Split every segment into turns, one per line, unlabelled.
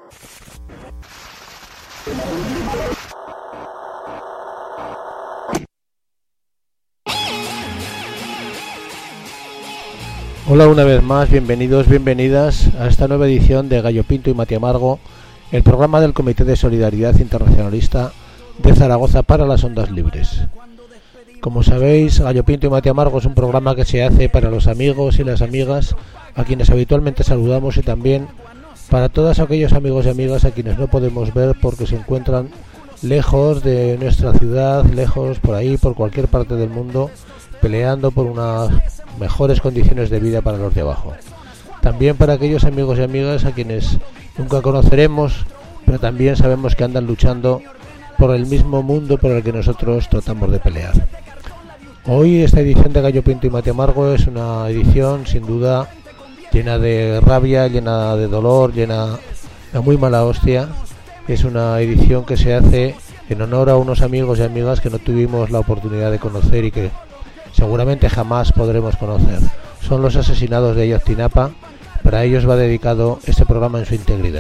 Hola una vez más, bienvenidos, bienvenidas a esta nueva edición de Gallo Pinto y Mati Amargo, el programa del Comité de Solidaridad Internacionalista de Zaragoza para las Ondas Libres. Como sabéis, Gallo Pinto y Mati Amargo es un programa que se hace para los amigos y las amigas a quienes habitualmente saludamos y también para todos aquellos amigos y amigas a quienes no podemos ver porque se encuentran lejos de nuestra ciudad, lejos por ahí, por cualquier parte del mundo, peleando por unas mejores condiciones de vida para los de abajo. También para aquellos amigos y amigas a quienes nunca conoceremos, pero también sabemos que andan luchando por el mismo mundo por el que nosotros tratamos de pelear. Hoy esta edición de Gallo Pinto y Mati Amargo es una edición sin duda llena de rabia, llena de dolor, llena de muy mala hostia. Es una edición que se hace en honor a unos amigos y amigas que no tuvimos la oportunidad de conocer y que seguramente jamás podremos conocer. Son los asesinados de Ayotzinapa. Para ellos va dedicado este programa en su integridad.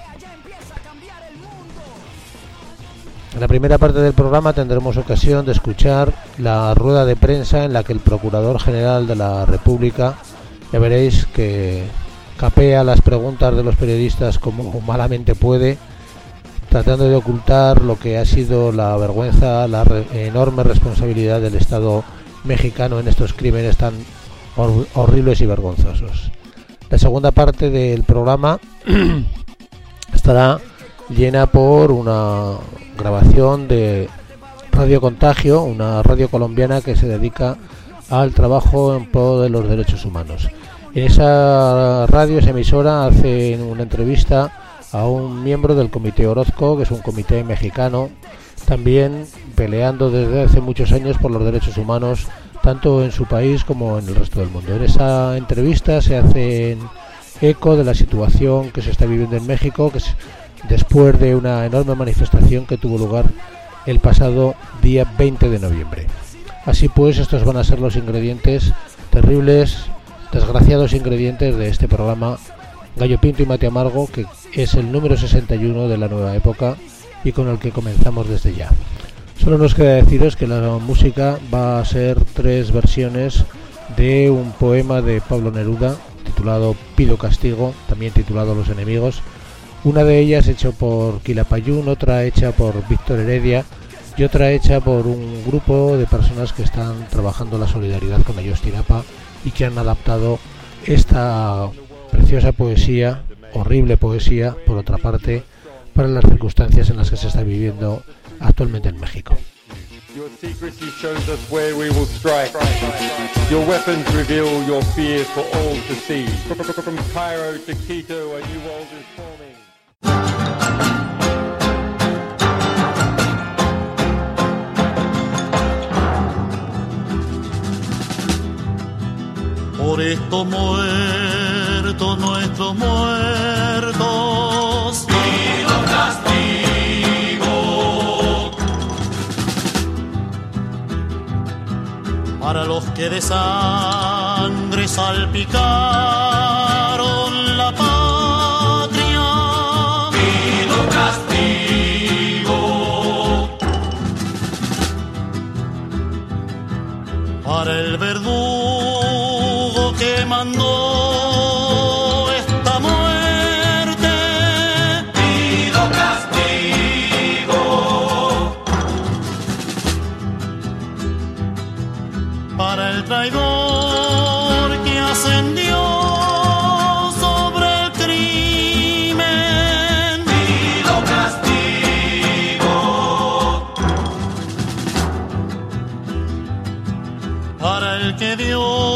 En la primera parte del programa tendremos ocasión de escuchar la rueda de prensa en la que el Procurador General de la República, ya veréis que capea las preguntas de los periodistas como malamente puede, tratando de ocultar lo que ha sido la vergüenza, la enorme responsabilidad del Estado mexicano en estos crímenes tan horribles y vergonzosos. La segunda parte del programa estará llena por una grabación de Radio Contagio, una radio colombiana que se dedica al trabajo en pro de los derechos humanos. En esa radio, esa emisora, hacen una entrevista a un miembro del Comité Orozco, que es un comité mexicano, también peleando desde hace muchos años por los derechos humanos, tanto en su país como en el resto del mundo. En esa entrevista se hace eco de la situación que se está viviendo en México, que es después de una enorme manifestación que tuvo lugar el pasado día 20 de noviembre. Así pues, estos van a ser los ingredientes terribles, desgraciados ingredientes de este programa Gallo Pinto y Mati Amargo, que es el número 61 de la nueva época y con el que comenzamos desde ya. Solo nos queda deciros que la música va a ser 3 versiones de un poema de Pablo Neruda titulado Pido Castigo, también titulado Los Enemigos. Una de ellas hecha por Quilapayún, otra hecha por Víctor Heredia y otra hecha por un grupo de personas que están trabajando la solidaridad con Ayotzinapa y que han adaptado esta preciosa poesía, horrible poesía, por otra parte, para las circunstancias en las que se está viviendo actualmente en México.
Your secrecy shows us where we will strike. Your weapons reveal your fears for all to see. From Cairo to Quito, a new world is forming.
Por estos muertos, nuestros muertos, pido castigo. Para los que de sangre salpicaron la patria, pido castigo. Para el verdugo que mandó esta muerte, pido castigo. Para el traidor que ascendió sobre el crimen, pido castigo. Para el que dio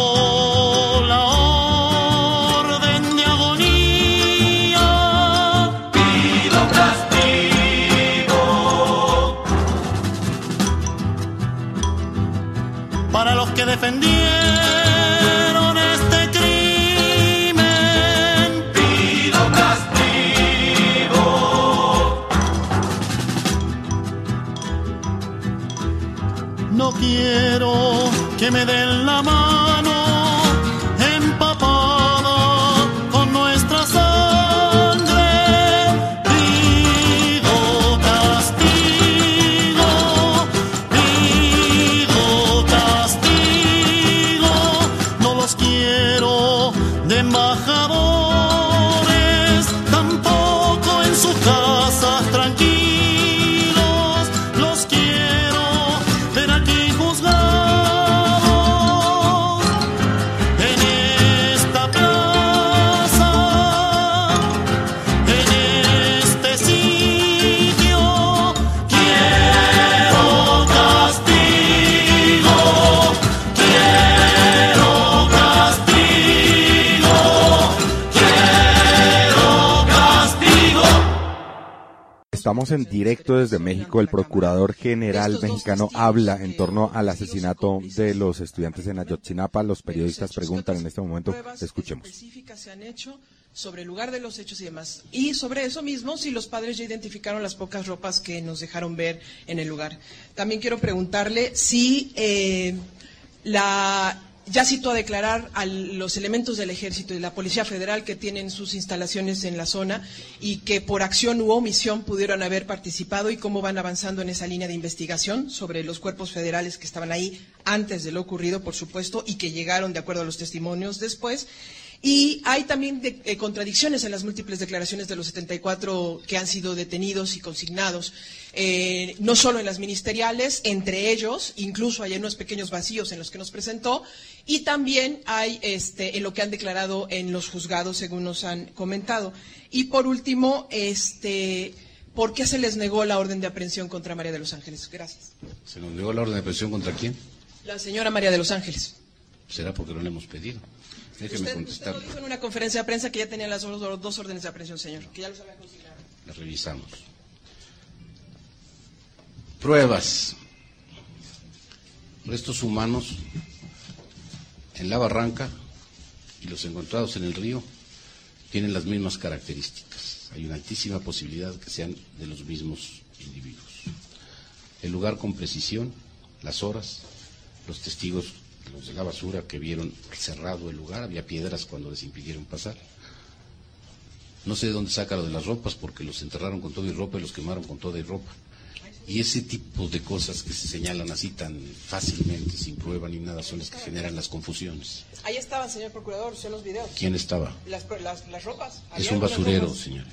defendieron este crimen, pido castigo. No quiero que me den la mano empapada con nuestra sangre,
Estamos en directo desde México. El Procurador General mexicano habla en torno al asesinato de los estudiantes en Ayotzinapa. Los periodistas preguntan en este momento. Escuchemos.
Específicas se han hecho sobre el lugar de los hechos y demás. Y sobre eso mismo, si los padres ya identificaron las pocas ropas que nos dejaron ver en el lugar. También quiero preguntarle si ya citó a declarar a los elementos del Ejército y la Policía Federal que tienen sus instalaciones en la zona y que por acción u omisión pudieron haber participado y cómo van avanzando en esa línea de investigación sobre los cuerpos federales que estaban ahí antes de lo ocurrido, por supuesto, y que llegaron de acuerdo a los testimonios después. Y hay también contradicciones en las múltiples declaraciones de los 74 que han sido detenidos y consignados, no solo en las ministeriales, entre ellos, incluso hay unos pequeños vacíos en los que nos presentó, y también hay en lo que han declarado en los juzgados, según nos han comentado. Y por último, ¿por qué se les negó la orden de aprehensión contra María de los Ángeles? Gracias.
¿Se nos negó la orden de aprehensión contra quién?
La señora María de los Ángeles.
Será porque no le hemos pedido. Déjeme contestar.
Usted dijo en una conferencia de prensa que ya tenían las dos órdenes de aprehensión, señor, que ya los habían consignado.
Las revisamos. Pruebas. Restos humanos en la barranca y los encontrados en el río tienen las mismas características. Hay una altísima posibilidad que sean de los mismos individuos. El lugar con precisión, las horas, los testigos, los de la basura que vieron cerrado el lugar, había piedras cuando les impidieron pasar. No sé de dónde saca lo de las ropas, porque los enterraron con todo y ropa y los quemaron con toda y ropa. Y ese tipo de cosas que se señalan así tan fácilmente, sin prueba ni nada, son las que generan las confusiones.
Ahí estaban, señor procurador, son los videos.
¿Quién estaba?
Las ropas.
Es un basurero, señor.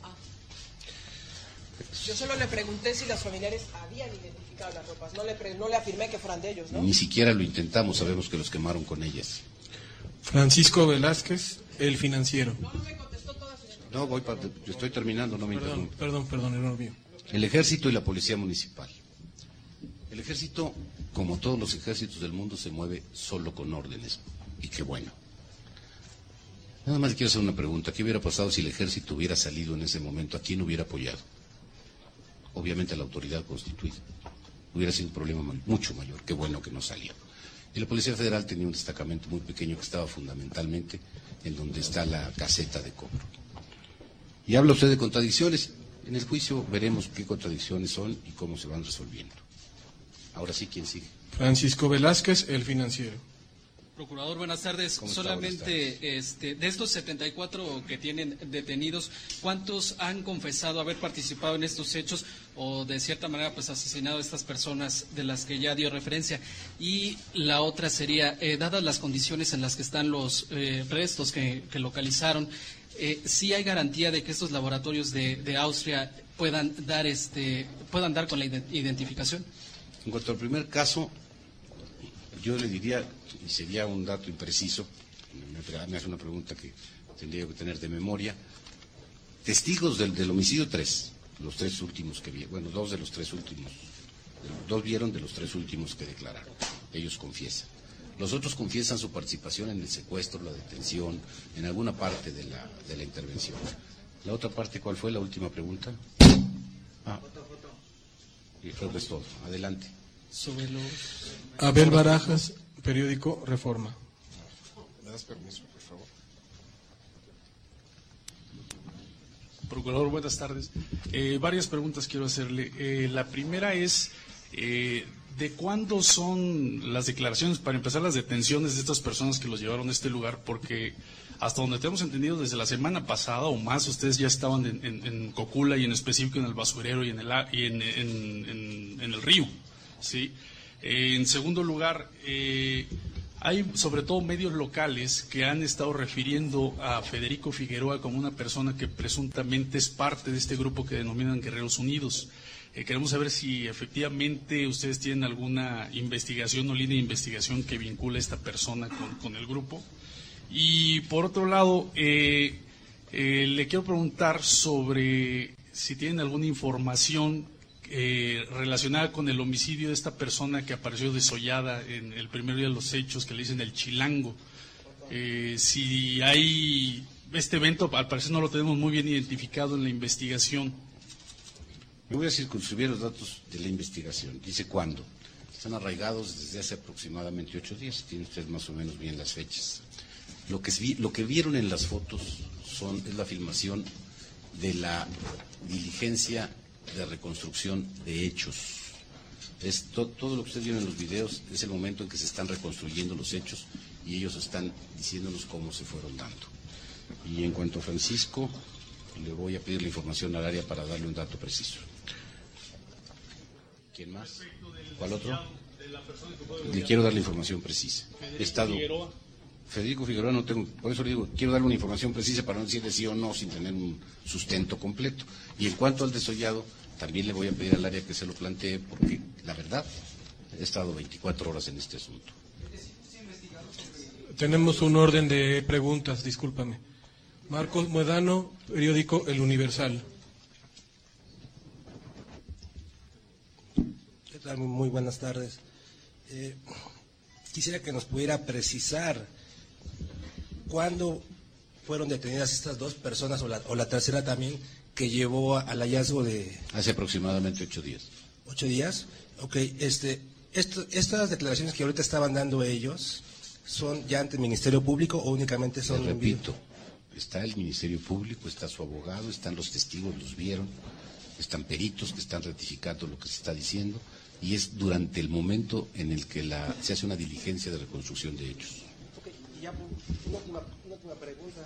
Yo solo le pregunté si las familiares habían identificado las ropas, no le afirmé que fueran de ellos, ¿no?
Ni siquiera lo intentamos, sabemos que los quemaron con ellas.
Francisco Velázquez, El Financiero.
No me contestó todas sus preguntas.
No, estoy terminando, no me interrumpa.
Perdón, error mío.
El Ejército y la Policía Municipal. El Ejército, como todos los ejércitos del mundo, se mueve solo con órdenes, y qué bueno. Nada más quiero hacer una pregunta. ¿Qué hubiera pasado si el Ejército hubiera salido en ese momento? ¿A quién hubiera apoyado? Obviamente a la autoridad constituida. Hubiera sido un problema mucho mayor. Qué bueno que no salió. Y la Policía Federal tenía un destacamento muy pequeño que estaba fundamentalmente en donde está la caseta de cobro. Y habla usted de contradicciones. En el juicio veremos qué contradicciones son y cómo se van resolviendo. Ahora sí, ¿quién sigue?
Francisco Velázquez, El Financiero.
Procurador, buenas tardes. Solamente de estos 74 que tienen detenidos, ¿cuántos han confesado haber participado en estos hechos o de cierta manera pues asesinado a estas personas de las que ya dio referencia? Y la otra sería, dadas las condiciones en las que están los restos que localizaron, ¿sí hay garantía de que estos laboratorios de Austria puedan dar con la identificación?
En cuanto al primer caso, yo le diría, y sería un dato impreciso, me hace una pregunta que tendría que tener de memoria, testigos del homicidio 3, los 3 últimos que vieron, bueno, 2 de los 3 últimos, 2 vieron de los 3 últimos que declararon, ellos confiesan. Los otros confiesan su participación en el secuestro, la detención, en alguna parte de la intervención. ¿La otra parte cuál fue? La última pregunta. Y creo que es todo. Adelante.
Sobre los...
Abel Barajas, periódico Reforma.
¿Me das permiso, por favor?
Procurador, buenas tardes. Varias preguntas quiero hacerle. La primera es, ¿de cuándo son las declaraciones, para empezar, las detenciones de estas personas que los llevaron a este lugar? Porque hasta donde tenemos entendido, desde la semana pasada o más, ustedes ya estaban en Cocula y en específico en el basurero y en el río, ¿sí? En segundo lugar, hay sobre todo medios locales que han estado refiriendo a Federico Figueroa como una persona que presuntamente es parte de este grupo que denominan Guerreros Unidos. Queremos saber si efectivamente ustedes tienen alguna investigación o línea de investigación que vincula a esta persona con el grupo. Y por otro lado, le quiero preguntar sobre si tienen alguna información relacionada con el homicidio de esta persona que apareció desollada en el primer día de los hechos, que le dicen el Chilango. Si hay este evento, al parecer no lo tenemos muy bien identificado en la investigación.
Me voy a circunscribir los datos de la investigación. Dice cuándo. Están arraigados desde hace aproximadamente 8 días. Tiene usted más o menos bien las fechas. Lo que vieron en las fotos es la filmación de la diligencia de reconstrucción de hechos. Todo lo que ustedes vieron en los videos es el momento en que se están reconstruyendo los hechos y ellos están diciéndonos cómo se fueron dando. Y en cuanto a Francisco, le voy a pedir la información al área para darle un dato preciso. ¿Quién más? ¿Cuál otro? Le quiero dar la información precisa. Federico Figueroa no tengo, por eso le digo, quiero darle una información precisa para no decirle sí o no sin tener un sustento completo. Y en cuanto al desollado, también le voy a pedir al área que se lo plantee, porque la verdad, he estado 24 horas en este asunto.
Tenemos un orden de preguntas, discúlpame. Marcos Muedano, periódico El Universal.
¿Qué tal? Muy buenas tardes. Quisiera que nos pudiera precisar cuándo fueron detenidas estas 2 personas o la tercera también que llevó al hallazgo de...
Hace aproximadamente 8 días.
8 días. Ok, estas declaraciones que ahorita estaban dando ellos, ¿son ya ante el Ministerio Público o únicamente son...?
Les repito, está el Ministerio Público, está su abogado, están los testigos, los vieron, están peritos que están ratificando lo que se está diciendo, y es durante el momento en el que se hace una diligencia de reconstrucción de hechos.
Okay, y ya una última pregunta.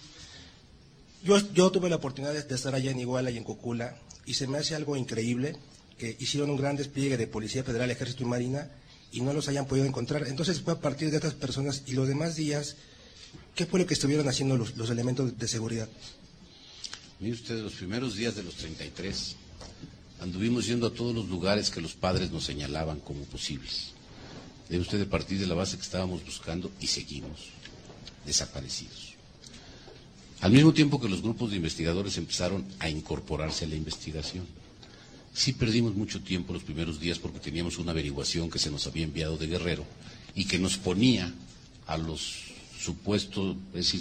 Yo tuve la oportunidad de estar allá en Iguala y en Cocula, y se me hace algo increíble que hicieron un gran despliegue de Policía Federal, Ejército y Marina, y no los hayan podido encontrar. Entonces fue a partir de estas personas y los demás días, ¿qué fue lo que estuvieron haciendo los elementos de seguridad?
Mire usted, los primeros días de los 33, anduvimos yendo a todos los lugares que los padres nos señalaban como posibles. Debe usted de partir de la base que estábamos buscando y seguimos desaparecidos. Al mismo tiempo que los grupos de investigadores empezaron a incorporarse a la investigación. Sí perdimos mucho tiempo los primeros días porque teníamos una averiguación que se nos había enviado de Guerrero y que nos ponía a los supuestos,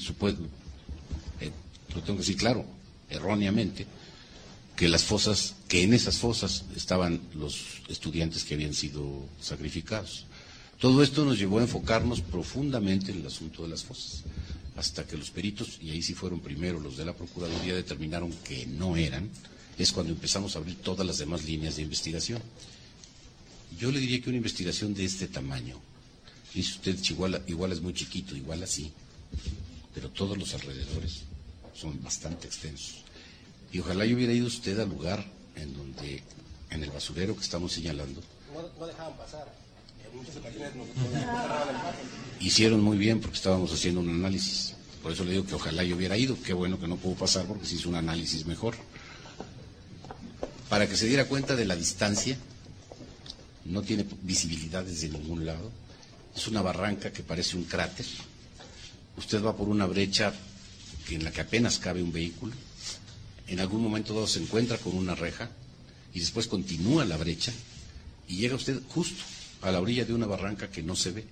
lo tengo que decir claro, erróneamente, que en esas fosas estaban los estudiantes que habían sido sacrificados. Todo esto nos llevó a enfocarnos profundamente en el asunto de las fosas, hasta que los peritos, y ahí sí fueron primero los de la Procuraduría, determinaron que no eran. Es cuando empezamos a abrir todas las demás líneas de investigación. Yo le diría que una investigación de este tamaño, dice usted, Iguala es muy chiquito, Iguala sí, pero todos los alrededores son bastante extensos. Y ojalá yo hubiera ido usted al lugar en el basurero que estamos señalando.
No dejaban pasar. En muchas ocasiones nos cerraban el paso.
Hicieron muy bien porque estábamos haciendo un análisis. Por eso le digo que ojalá yo hubiera ido. Qué bueno que no pudo pasar porque se hizo un análisis mejor. Para que se diera cuenta de la distancia, no tiene visibilidad desde ningún lado. Es una barranca que parece un cráter. Usted va por una brecha en la que apenas cabe un vehículo. En algún momento dado se encuentra con una reja y después continúa la brecha y llega usted justo a la orilla de una barranca que no se ve.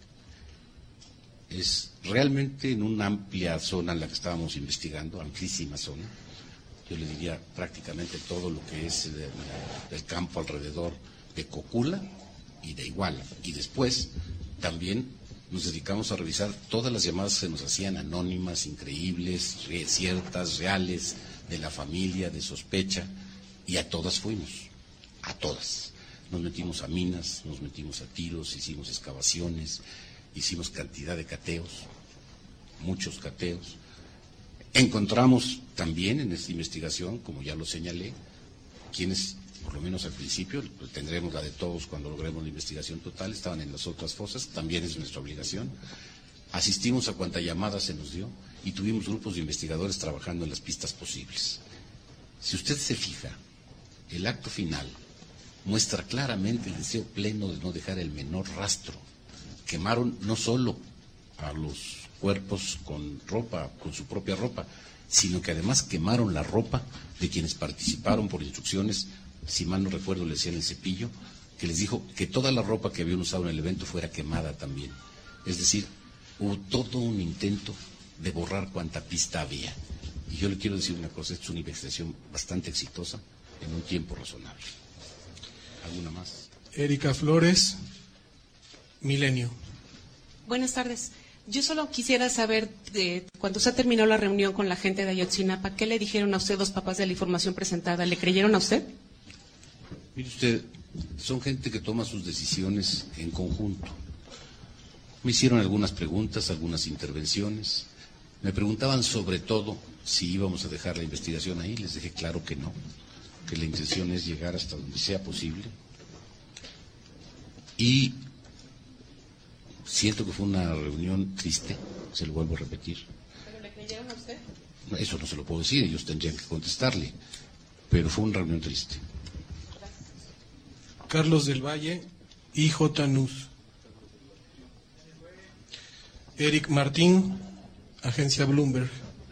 Es realmente en una amplia zona en la que estábamos investigando, amplísima zona. Yo le diría prácticamente todo lo que es el campo alrededor de Cocula y de Iguala. Y después también nos dedicamos a revisar todas las llamadas que se nos hacían anónimas, increíbles, ciertas, reales, de la familia, de sospecha, y a todas fuimos, a todas. Nos metimos a minas, nos metimos a tiros, hicimos excavaciones, hicimos cantidad de cateos, muchos cateos. Encontramos también en esta investigación, como ya lo señalé, quienes, por lo menos al principio, tendremos la de todos cuando logremos la investigación total, estaban en las otras fosas, también es nuestra obligación. Asistimos a cuanta llamada se nos dio y tuvimos grupos de investigadores trabajando en las pistas posibles. Si usted se fija, el acto final muestra claramente el deseo pleno de no dejar el menor rastro. Quemaron no solo a los cuerpos con ropa, con su propia ropa, sino que además quemaron la ropa de quienes participaron por instrucciones, si mal no recuerdo le decían el Cepillo, que les dijo que toda la ropa que habían usado en el evento fuera quemada también. Es decir, hubo todo un intento de borrar cuanta pista había. Y yo le quiero decir una cosa, esta es una investigación bastante exitosa, en un tiempo razonable. ¿Alguna más?
Erika Flores, Milenio.
Buenas tardes. Yo solo quisiera saber, cuando se ha terminado la reunión con la gente de Ayotzinapa, ¿qué le dijeron a usted los papás de la información presentada? ¿Le creyeron a usted?
Mire usted, son gente que toma sus decisiones en conjunto. Me hicieron algunas preguntas, algunas intervenciones. Me preguntaban sobre todo si íbamos a dejar la investigación ahí. Les dije claro que no, que la intención es llegar hasta donde sea posible. Y siento que fue una reunión triste, se lo vuelvo a repetir.
¿Pero le creyeron a usted?
No, eso no se lo puedo decir, ellos tendrían que contestarle. Pero fue una reunión triste.
Carlos del Valle, IJ News. Eric Martín, Agencia Bloomberg.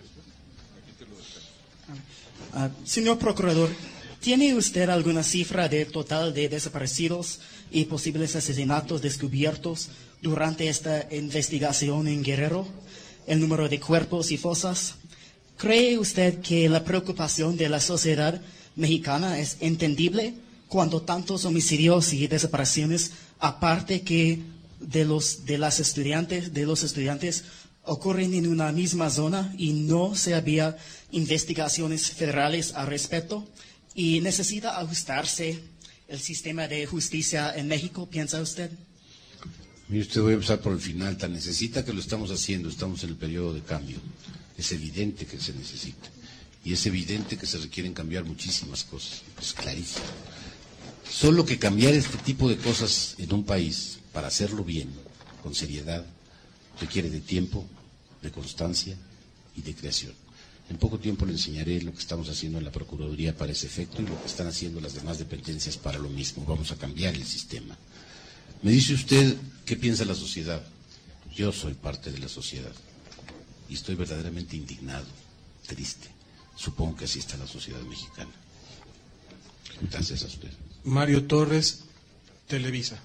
Señor Procurador, ¿tiene usted alguna cifra del total de desaparecidos y posibles asesinatos descubiertos durante esta investigación en Guerrero? ¿El número de cuerpos y fosas? ¿Cree usted que la preocupación de la sociedad mexicana es entendible cuando tantos homicidios y desapariciones, aparte que de los estudiantes, ocurren en una misma zona y no se había investigaciones federales al respecto? ¿Y necesita ajustarse el sistema de justicia en México, piensa usted?
Mire usted, voy a empezar por el final. Tan necesita que lo estamos haciendo, estamos en el periodo de cambio. Es evidente que se necesita. Y es evidente que se requieren cambiar muchísimas cosas. Es clarísimo. Solo que cambiar este tipo de cosas en un país, para hacerlo bien, con seriedad, requiere de tiempo, de constancia y de creación. En poco tiempo le enseñaré lo que estamos haciendo en la Procuraduría para ese efecto y lo que están haciendo las demás dependencias para lo mismo. Vamos a cambiar el sistema. Me dice usted, ¿qué piensa la sociedad? Yo soy parte de la sociedad y estoy verdaderamente indignado, triste. Supongo que así está la sociedad mexicana. Gracias a usted.
Mario Torres, Televisa.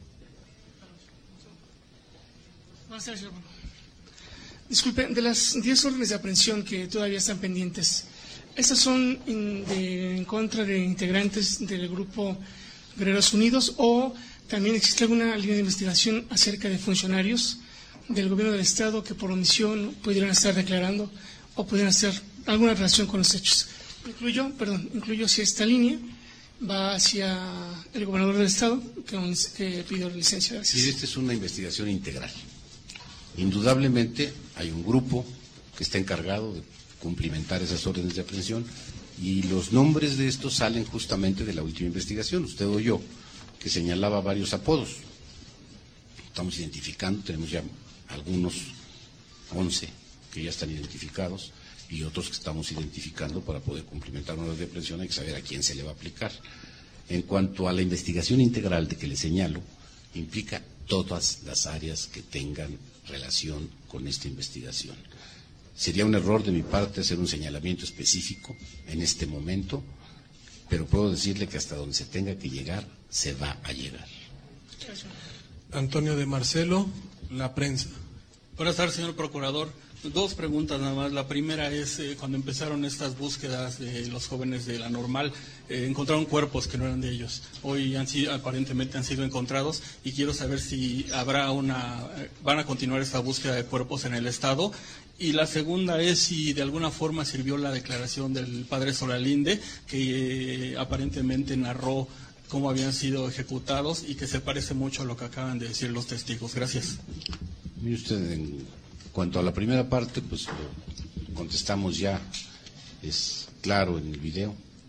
Buenas tardes, señor. Disculpe, de las 10 órdenes de aprehensión que todavía están pendientes, ¿estas son en contra de integrantes del grupo Guerreros Unidos o también existe alguna línea de investigación acerca de funcionarios del gobierno del Estado que por omisión pudieran estar declarando o pudieran hacer alguna relación con los hechos? Incluyo si esta línea va hacia el gobernador del Estado que pidió licencia. Gracias.
Sí, esta es una investigación integral. Indudablemente hay un grupo que está encargado de cumplimentar esas órdenes de aprehensión y los nombres de estos salen justamente de la última investigación. Usted oyó que señalaba varios apodos. Estamos identificando, tenemos ya algunos 11 que ya están identificados y otros que estamos identificando para poder cumplimentar una orden de aprehensión. Hay que saber a quién se le va a aplicar. En cuanto a la investigación integral de que le señalo, implica todas las áreas que tengan relación con esta investigación. Sería un error de mi parte hacer un señalamiento específico en este momento, pero puedo decirle que hasta donde se tenga que llegar, se va a llegar.
Antonio de Marcelo, La Prensa.
Buenas tardes, señor Procurador. Dos preguntas nada más. La primera es, cuando empezaron estas búsquedas de los jóvenes de la Normal, encontraron cuerpos que no eran de ellos. Hoy aparentemente han sido encontrados y quiero saber si van a continuar esta búsqueda de cuerpos en el Estado. Y la segunda es si de alguna forma sirvió la declaración del padre Solalinde, que aparentemente narró cómo habían sido ejecutados y que se parece mucho a lo que acaban de decir los testigos. Gracias.
Mire usted, en cuanto a la primera parte, pues lo contestamos ya, es claro en el video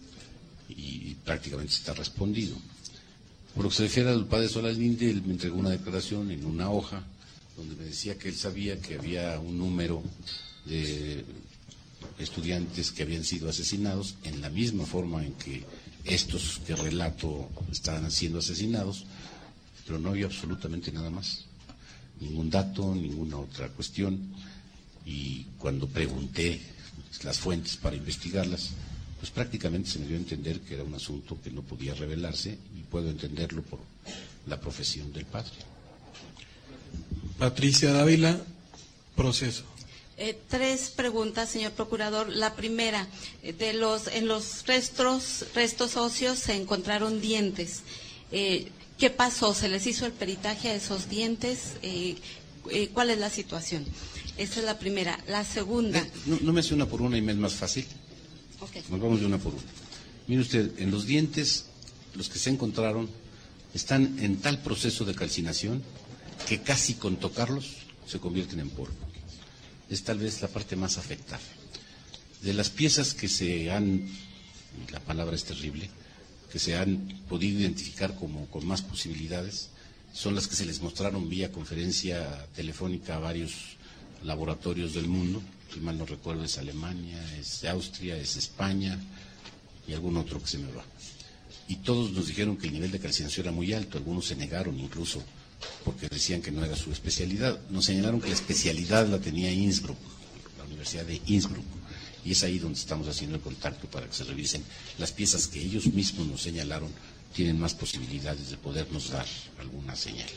y prácticamente está respondido. Por lo que se refiere al padre Solalinde, él me entregó una declaración en una hoja donde me decía que él sabía que había un número de estudiantes que habían sido asesinados en la misma forma en que estos que relato estaban siendo asesinados, pero no había absolutamente nada más, ningún dato, ninguna otra cuestión. Y cuando pregunté las fuentes para investigarlas, pues prácticamente se me dio a entender que era un asunto que no podía revelarse, y puedo entenderlo por la profesión del padre.
Patricia Dávila, Proceso.
Tres preguntas, señor procurador. La primera, en los restos óseos se encontraron dientes. ¿Qué pasó? ¿Se les hizo el peritaje a esos dientes? ¿Cuál es la situación? Esa es la primera. La segunda.
No me hace una por una y me es más fácil.
Okay.
Nos vamos de una por una. Mire usted, en los dientes, los que se encontraron están en tal proceso de calcinación que casi con tocarlos se convierten en polvo. Es tal vez la parte más afectada. De las piezas que se han, la palabra es terrible, que se han podido identificar como con más posibilidades, son las que se les mostraron vía conferencia telefónica a varios laboratorios del mundo. Si mal no recuerdo, es Alemania, es Austria, es España y algún otro que se me va. Y todos nos dijeron que el nivel de calcinación era muy alto, algunos se negaron incluso porque decían que no era su especialidad. Nos señalaron que la especialidad la tenía Innsbruck, la Universidad de Innsbruck, y es ahí donde estamos haciendo el contacto para que se revisen. Las piezas que ellos mismos nos señalaron tienen más posibilidades de podernos dar alguna señal.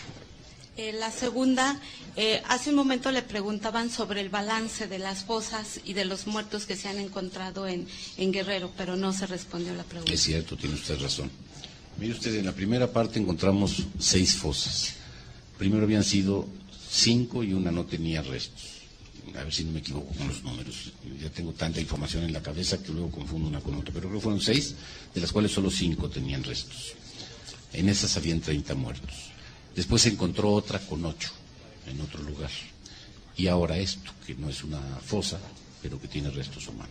La segunda, hace un momento le preguntaban sobre el balance de las fosas y de los muertos que se han encontrado en Guerrero, pero no se respondió la pregunta.
Es cierto, tiene usted razón. Mire usted, en la primera parte encontramos 6 fosas. Primero habían sido 5 y una no tenía restos. A ver si no me equivoco con los números. Ya tengo tanta información en la cabeza que luego confundo una con otra. Pero creo que fueron 6, de las cuales solo 5 tenían restos. En esas habían 30 muertos. Después se encontró otra con 8 en otro lugar. Y ahora esto, que no es una fosa, pero que tiene restos humanos.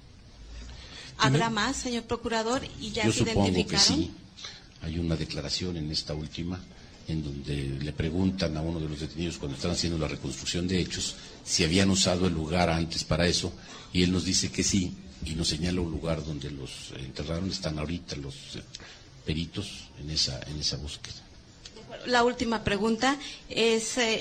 ¿Habrá más, señor procurador? ¿Y ya
Yo
se
supongo
identificaron?
que sí. Hay una declaración en esta última en donde le preguntan a uno de los detenidos cuando están haciendo la reconstrucción de hechos si habían usado el lugar antes para eso, y él nos dice que sí, y nos señala un lugar donde los enterraron. Están ahorita los peritos en esa búsqueda.
La última pregunta es,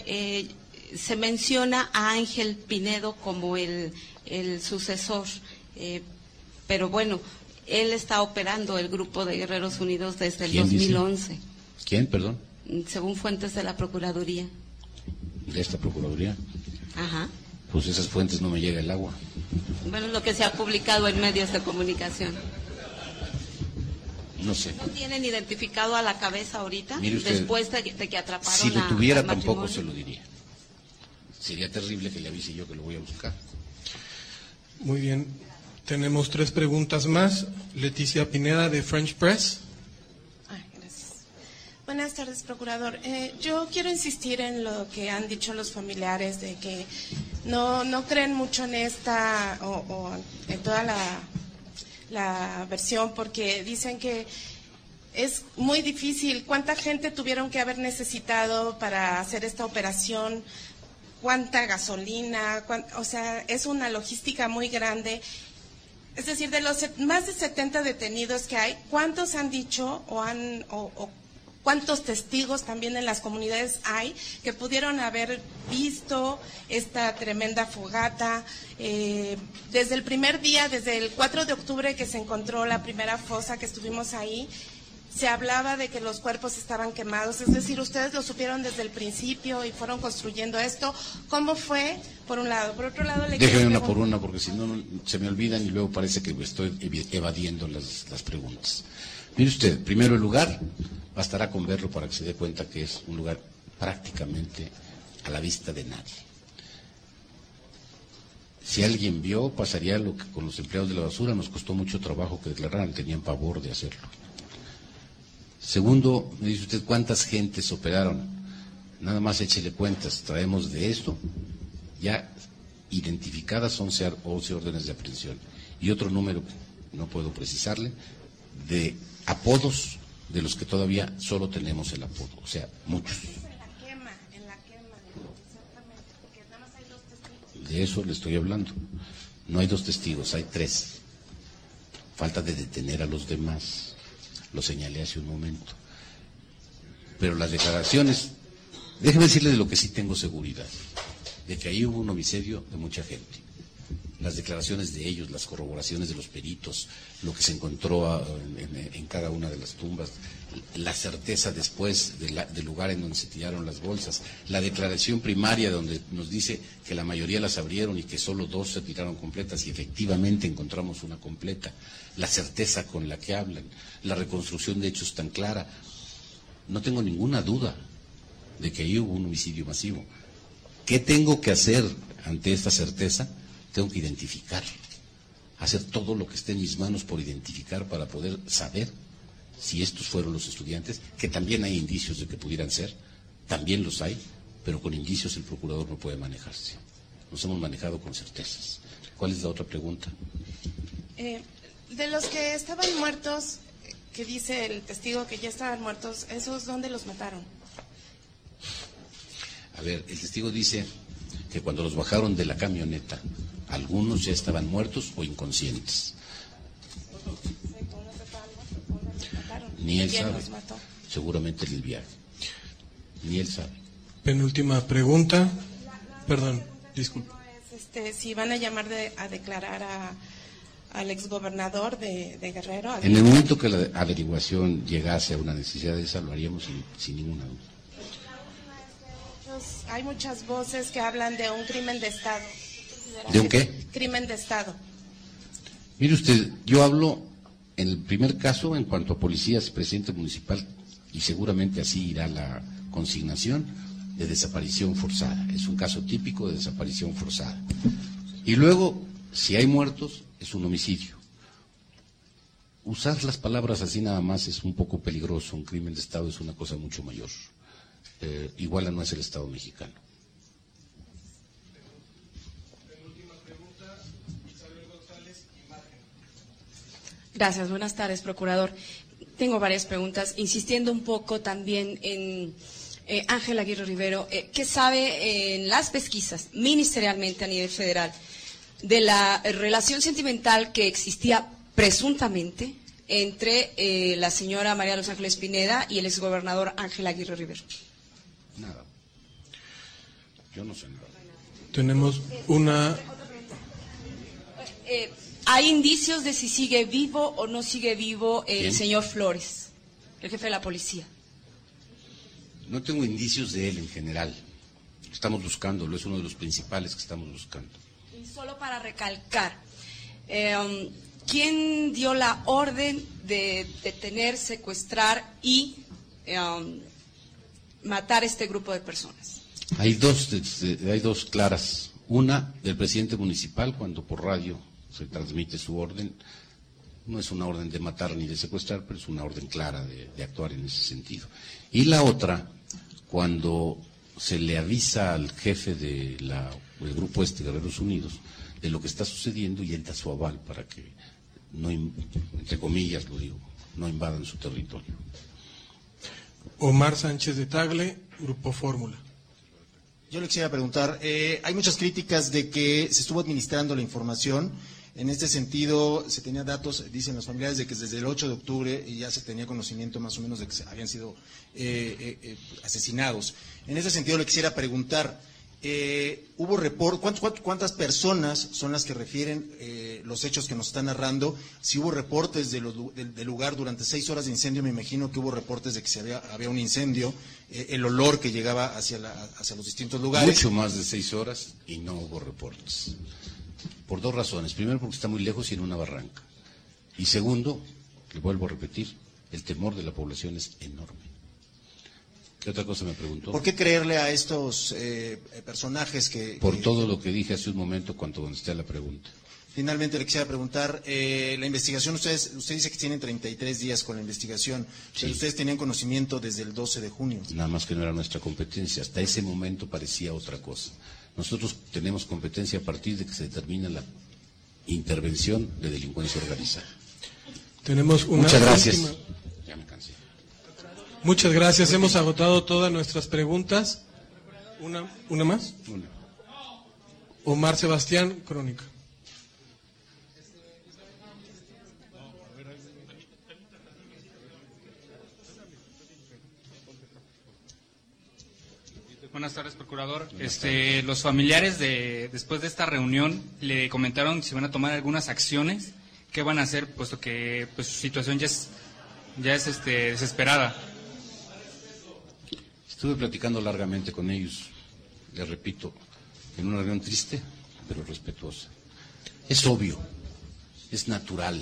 se menciona a Ángel Pinedo como el sucesor, pero bueno, él está operando el grupo de Guerreros Unidos desde el 2011.
Dice? ¿Quién, perdón?
Según fuentes de la Procuraduría.
¿De esta Procuraduría?
Ajá.
Pues esas fuentes no me llega el agua.
Bueno, lo que se ha publicado en medios de comunicación.
No sé.
¿No tienen identificado a la cabeza ahorita?
Mire usted,
después de que atraparon
si lo tuviera
al
tampoco
matrimonio.
se lo diría. Sería terrible que le avise yo que lo voy a buscar.
Muy bien. Tenemos 3 preguntas más. Leticia Pineda, de French Press.
Gracias. Buenas tardes, procurador. Yo quiero insistir en lo que han dicho los familiares de que no creen mucho en esta o en toda la versión, porque dicen que es muy difícil. ¿Cuánta gente tuvieron que haber necesitado para hacer esta operación? ¿Cuánta gasolina? O sea, es una logística muy grande. Es decir, de los más de 70 detenidos que hay, ¿cuántos han dicho o cuántos testigos también en las comunidades hay que pudieron haber visto esta tremenda fogata? Desde el primer día, desde el 4 de octubre que se encontró la primera fosa que estuvimos ahí, se hablaba de que los cuerpos estaban quemados. Es decir, ustedes lo supieron desde el principio y fueron construyendo esto. ¿Cómo fue? Por un lado. Por otro lado,
Déjeme una por una, porque si no se me olvidan y luego parece que estoy evadiendo las preguntas. Mire usted, primero el lugar, bastará con verlo para que se dé cuenta que es un lugar prácticamente a la vista de nadie. Si alguien vio, pasaría lo que con los empleados de la basura nos costó mucho trabajo que declararan, tenían pavor de hacerlo. Segundo, me dice usted cuántas gentes operaron. Nada más échele cuentas, traemos de esto ya identificadas 11 órdenes de aprehensión y otro número, no puedo precisarle, de apodos de los que todavía solo tenemos el apodo, o sea, muchos.
En la quema, exactamente, porque nada más hay 2 testigos.
De eso le estoy hablando. No hay 2 testigos, hay 3. Falta de detener a los demás. Lo señalé hace un momento. Pero las declaraciones, déjeme decirle de lo que sí tengo seguridad, de que ahí hubo un homicidio de mucha gente. las declaraciones de ellos, las corroboraciones de los peritos, lo que se encontró en cada una de las tumbas, la certeza después del lugar en donde se tiraron las bolsas, la declaración primaria donde nos dice que la mayoría las abrieron y que solo 2 se tiraron completas y efectivamente encontramos una completa, la certeza con la que hablan, la reconstrucción de hechos tan clara. No tengo ninguna duda de que ahí hubo un homicidio masivo. ¿Qué tengo que hacer ante esta certeza? Tengo que identificar, hacer todo lo que esté en mis manos por identificar para poder saber si estos fueron los estudiantes, que también hay indicios de que pudieran ser, también los hay, pero con indicios el procurador no puede manejarse. Nos hemos manejado con certezas. ¿Cuál es la otra pregunta?
De los que estaban muertos, que dice el testigo que ya estaban muertos, ¿esos dónde los mataron?
A ver, el testigo dice que cuando los bajaron de la camioneta, algunos ya estaban muertos o inconscientes. Ni él sabe. Seguramente en el viaje. Ni él sabe.
Penúltima pregunta. Perdón, disculpe.
Si van a llamar a declarar al exgobernador de Guerrero.
En el momento que la averiguación llegase a una necesidad de esa, lo haríamos sin ninguna duda.
Hay muchas voces que hablan de un crimen de Estado.
¿De un qué?
Crimen de Estado.
Mire usted, yo hablo en el primer caso en cuanto a policías, presidente municipal, y seguramente así irá la consignación de desaparición forzada. Es un caso típico de desaparición forzada. Y luego, si hay muertos, es un homicidio. Usar las palabras así nada más es un poco peligroso. Un crimen de Estado es una cosa mucho mayor. Iguala no es el Estado mexicano.
Gracias, buenas tardes, procurador. Tengo varias preguntas, insistiendo un poco también en Ángel Aguirre Rivero. ¿Qué sabe en las pesquisas ministerialmente a nivel federal de la relación sentimental que existía presuntamente entre la señora María Los Ángeles Pineda y el exgobernador Ángel Aguirre Rivero?
Nada. Yo no sé nada.
Tenemos una...
¿Hay indicios de si sigue vivo o no sigue vivo el
¿Quién?
señor Flores, el jefe de la policía?
No tengo indicios de él en general. Estamos buscándolo, es uno de los principales que estamos buscando.
Y solo para recalcar, ¿quién dio la orden de detener, secuestrar y matar a este grupo de personas?
Hay dos claras. Una, del presidente municipal, cuando por radio se transmite su orden. No es una orden de matar ni de secuestrar, pero es una orden clara de actuar en ese sentido. Y la otra, cuando se le avisa al jefe del grupo Guerreros Unidos, de lo que está sucediendo y él da su aval para que, no, entre comillas lo digo, no invadan su territorio.
Omar Sánchez de Tagle, Grupo Fórmula.
Yo le quisiera preguntar, hay muchas críticas de que se estuvo administrando la información. En este sentido, se tenía datos, dicen los familiares, de que desde el 8 de octubre ya se tenía conocimiento más o menos de que habían sido asesinados. En ese sentido, le quisiera preguntar, ¿hubo cuántas personas son las que refieren los hechos que nos están narrando? Si hubo reportes del lugar durante 6 horas de incendio, me imagino que hubo reportes de que había un incendio, el olor que llegaba hacia los distintos lugares.
Mucho más de 6 horas y no hubo reportes. Por 2 razones. Primero, porque está muy lejos y en una barranca. Y segundo, le vuelvo a repetir, el temor de la población es enorme. ¿Qué otra cosa me preguntó?
¿Por qué creerle a estos personajes que...?
Por todo lo que dije hace un momento cuando contesté a la pregunta.
Finalmente le quisiera preguntar, la investigación, usted dice que tienen 33 días con la investigación, pero ustedes tenían conocimiento desde el 12 de junio.
Nada más que no era nuestra competencia. Hasta ese momento parecía otra cosa. Nosotros tenemos competencia a partir de que se determina la intervención de delincuencia organizada.
Tenemos una
Muchas gracias.
última.
Ya me cansé.
Muchas gracias. Hemos agotado todas nuestras preguntas. ¿Una más?
Una.
Omar Sebastián, Crónica.
Buenas tardes, procurador. Los familiares después de esta reunión le comentaron si van a tomar algunas acciones, qué van a hacer, puesto que pues su situación ya es desesperada.
Estuve platicando largamente con ellos, les repito, en una reunión triste, pero respetuosa. Es obvio, es natural.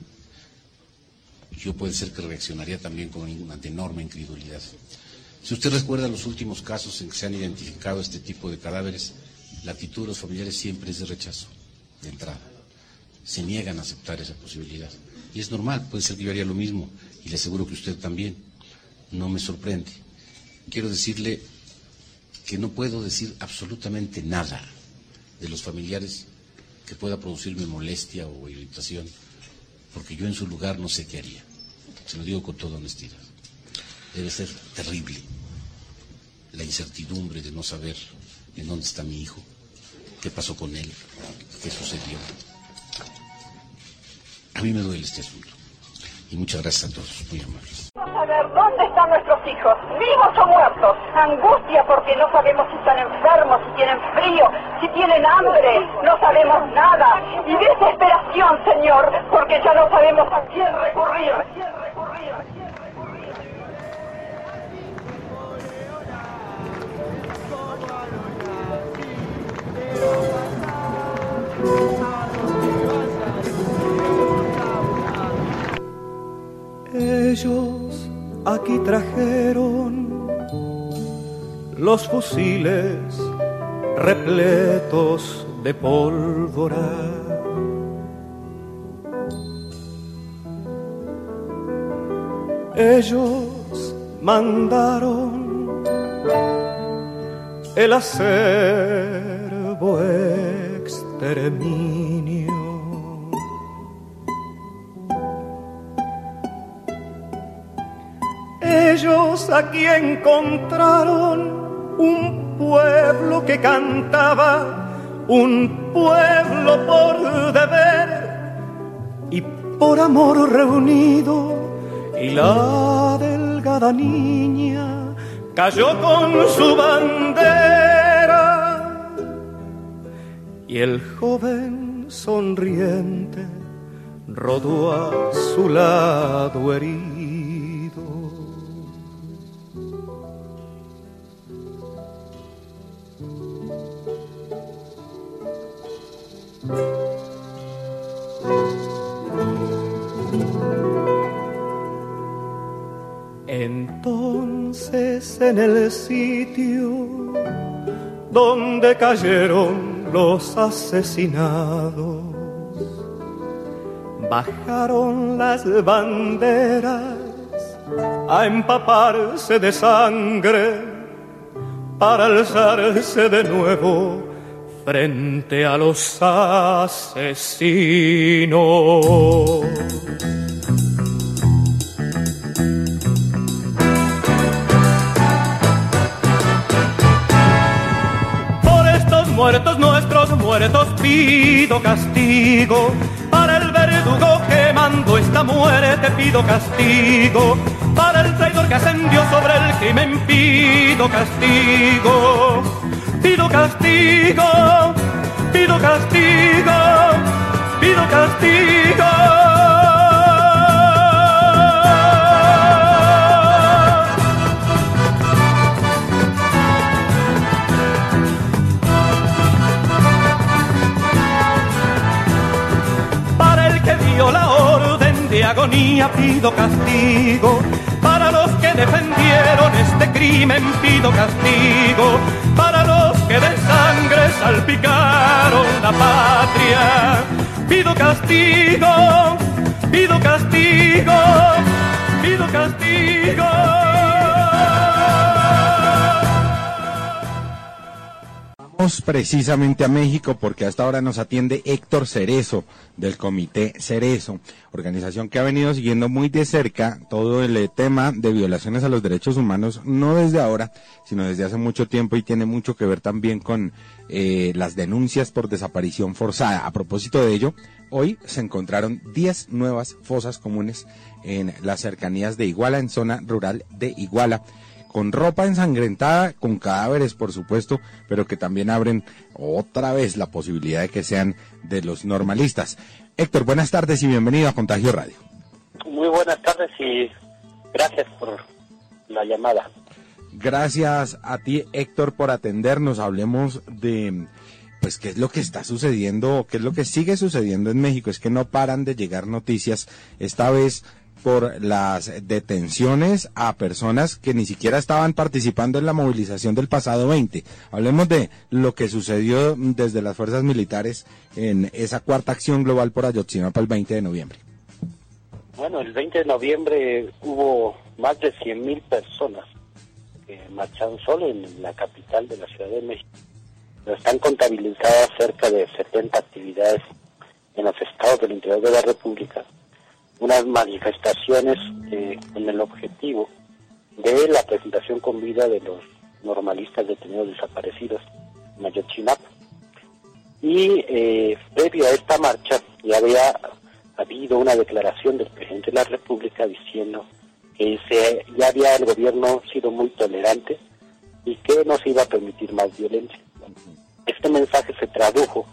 Yo puede ser que reaccionaría también con una enorme incredulidad. Si usted recuerda los últimos casos en que se han identificado este tipo de cadáveres, la actitud de los familiares siempre es de rechazo, de entrada. Se niegan a aceptar esa posibilidad. Y es normal, puede ser que yo haría lo mismo, y le aseguro que usted también. No me sorprende. Quiero decirle que no puedo decir absolutamente nada de los familiares que pueda producirme molestia o irritación, porque yo en su lugar no sé qué haría. Se lo digo con toda honestidad. Debe ser terrible la incertidumbre de no saber en dónde está mi hijo, qué pasó con él, qué sucedió. A mí me duele este asunto. Y muchas gracias a todos, muy amables.
Vamos a ver dónde están nuestros hijos, vivos o muertos. Angustia porque no sabemos si están enfermos, si tienen frío, si tienen hambre, no sabemos nada. Y desesperación, Señor, porque ya no sabemos a quién recurrir.
Ellos aquí trajeron los fusiles repletos de pólvora. Ellos mandaron el acervo exterminio. Ellos aquí encontraron un pueblo que cantaba, un pueblo por deber y por amor reunido, y la delgada niña cayó con su bandera, y el joven sonriente rodó a su lado herido. Entonces en el sitio donde cayeron los asesinados, bajaron las banderas a empaparse de sangre para alzarse de nuevo frente a los asesinos. Muertos, nuestros muertos, pido castigo. Para el verdugo que mandó esta muerte, pido castigo. Para el traidor que ascendió sobre el crimen, pido castigo. Pido castigo, pido castigo, pido castigo. La orden de agonía, pido castigo. Para los que defendieron este crimen, pido castigo. Para los que de sangre salpicaron la patria, pido castigo, pido castigo, pido castigo.
Vamos precisamente a México porque hasta ahora nos atiende Héctor Cerezo del Comité Cerezo, organización que ha venido siguiendo muy de cerca todo el tema de violaciones a los derechos humanos, no desde ahora, sino desde hace mucho tiempo, y tiene mucho que ver también con las denuncias por desaparición forzada. A propósito de ello, hoy se encontraron 10 nuevas fosas comunes en las cercanías de Iguala, en zona rural de Iguala, con ropa ensangrentada, con cadáveres por supuesto, pero que también abren otra vez la posibilidad de que sean de los normalistas. Héctor, buenas tardes y bienvenido a Contagio Radio.
Muy buenas tardes y gracias por la llamada.
Gracias a ti, Héctor, por atendernos. Hablemos de, pues, qué es lo que está sucediendo, qué es lo que sigue sucediendo en México. Es que no paran de llegar noticias, esta vez por las detenciones a personas que ni siquiera estaban participando en la movilización del pasado 20. Hablemos de lo que sucedió desde las fuerzas militares en esa cuarta acción global por Ayotzinapa el 20 de noviembre.
Bueno, el 20 de noviembre hubo más de 100,000 personas que marcharon solo en la capital de la Ciudad de México. Pero están contabilizadas cerca de 70 actividades en los estados del interior de la República. Unas manifestaciones con el objetivo de la presentación con vida de los normalistas detenidos desaparecidos en Ayotzinapa. Y previo a esta marcha ya había habido una declaración del presidente de la República diciendo que ya había el gobierno sido muy tolerante y que no se iba a permitir más violencia. Este mensaje se tradujo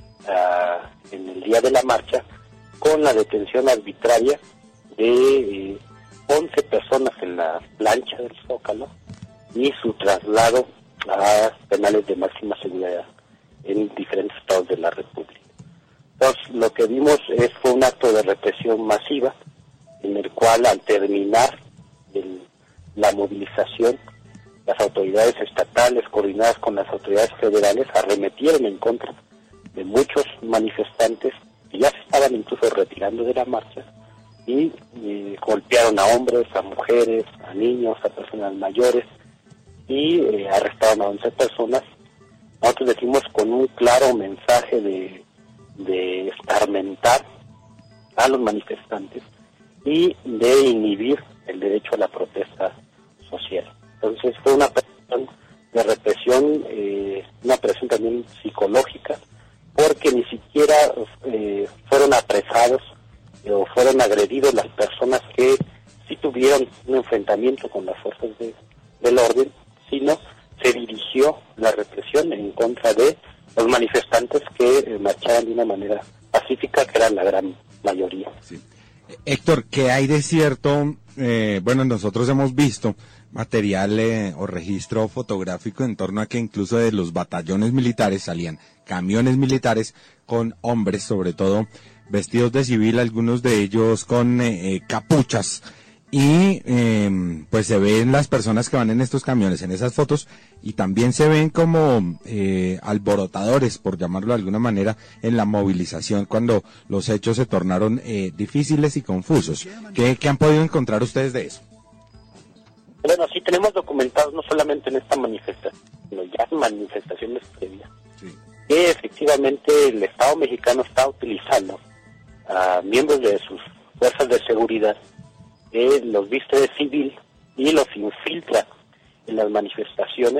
en el día de la marcha con la detención arbitraria de 11 personas en la plancha del Zócalo y su traslado a penales de máxima seguridad en diferentes estados de la República. Entonces, lo que vimos fue un acto de represión masiva en el cual, al terminar la movilización, las autoridades estatales, coordinadas con las autoridades federales, arremetieron en contra de muchos manifestantes que ya se estaban incluso retirando de la marcha y golpearon a hombres, a mujeres, a niños, a personas mayores y arrestaron a 11 personas. Nosotros decimos con un claro mensaje de escarmentar a los manifestantes y de inhibir el derecho a la protesta social. Entonces fue una presión de represión, una presión también psicológica, porque ni siquiera fueron apresados o fueron agredidos las personas que sí tuvieron un enfrentamiento con las fuerzas del orden, sino se dirigió la represión en contra de los manifestantes que marchaban de una manera pacífica, que eran la gran mayoría.
Sí. Héctor, ¿qué hay de cierto? Bueno, nosotros hemos visto material o registro fotográfico en torno a que incluso de los batallones militares salían camiones militares con hombres, sobre todo vestidos de civil, algunos de ellos con capuchas, y pues se ven las personas que van en estos camiones en esas fotos, y también se ven como alborotadores, por llamarlo de alguna manera, en la movilización cuando los hechos se tornaron difíciles y confusos. ¿Qué han podido encontrar ustedes de eso?
Bueno, sí tenemos documentados no solamente en esta manifestación, sino ya en manifestaciones previas, que efectivamente el Estado mexicano está utilizando a miembros de sus fuerzas de seguridad, los viste de civil y los infiltra en las manifestaciones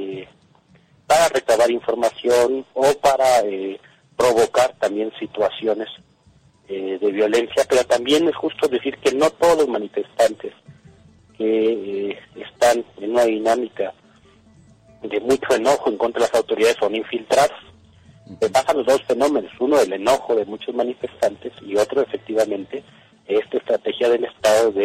para recabar información o para provocar también situaciones de violencia, pero también es justo decir que no todos los manifestantes que están en una dinámica de mucho enojo en contra de las autoridades son infiltrados. Pasan los dos fenómenos, uno el enojo de muchos manifestantes y otro efectivamente esta estrategia del Estado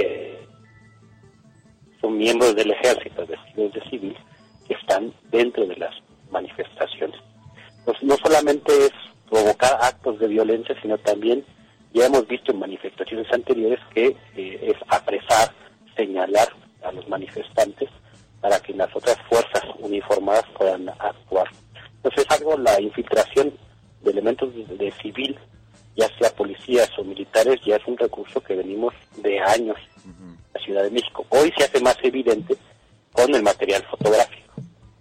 son miembros del ejército vestidos de civil que están dentro de las manifestaciones. Pues no solamente es provocar actos de violencia, sino también ya hemos visto en manifestaciones anteriores que es apresar, señalar a los manifestantes para que las otras fuerzas uniformadas puedan actuar. Entonces la infiltración de elementos de civil, ya sea policías o militares, ya es un recurso que venimos de años en la Ciudad de México. Hoy se hace más evidente con el material fotográfico.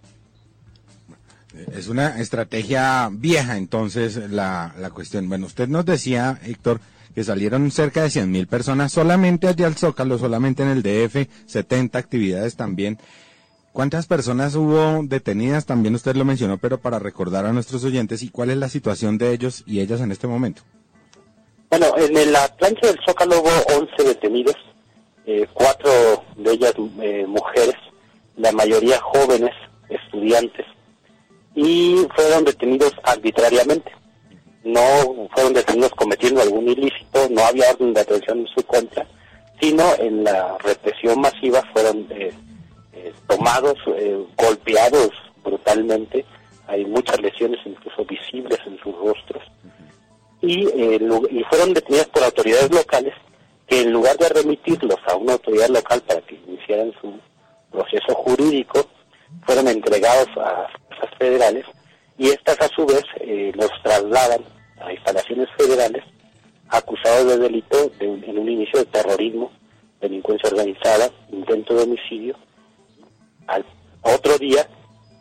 Es una estrategia vieja entonces la cuestión. Bueno, usted nos decía, Héctor, que salieron cerca de 100,000 personas solamente allá al Zócalo, solamente en el DF, 70 actividades también. ¿Cuántas personas hubo detenidas? También usted lo mencionó, pero para recordar a nuestros oyentes, ¿y cuál es la situación de ellos y ellas en este momento?
Bueno, en la plancha del Zócalo hubo 11 detenidos, 4 de ellas mujeres, la mayoría jóvenes estudiantes, y fueron detenidos arbitrariamente. No fueron detenidos cometiendo algún ilícito, no había orden de aprehensión en su contra, sino en la represión masiva fueron tomados, golpeados brutalmente. Hay muchas lesiones incluso visibles en sus rostros, y fueron detenidos por autoridades locales que, en lugar de remitirlos a una autoridad local para que iniciaran su proceso jurídico, fueron entregados a fuerzas federales, y estas a su vez los trasladan a instalaciones federales acusados de delito en un inicio de terrorismo, delincuencia organizada, intento de homicidio. Al otro día,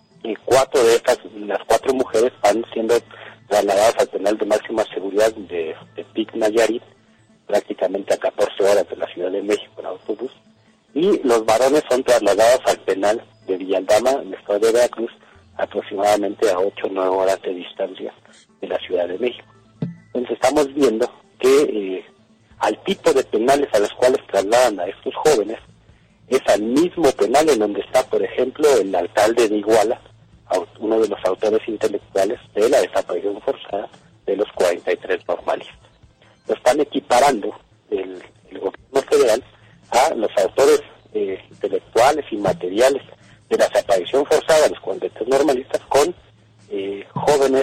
las 4 mujeres van siendo trasladadas al penal de máxima seguridad de Tepic, Nayarit, prácticamente a 14 horas de la Ciudad de México en autobús, y los varones son trasladados al penal de Villaldama, en el estado de Veracruz, aproximadamente a 8 o 9 horas de distancia de la Ciudad de México. Entonces estamos viendo que al tipo de penales a los cuales trasladan a estos jóvenes es al mismo penal en donde está, por ejemplo, el alcalde de Iguala, uno de los autores intelectuales de la desaparición forzada de los 43 normalistas. Lo están equiparando el gobierno federal a los autores intelectuales y materiales de la desaparición forzada de los 43 normalistas con jóvenes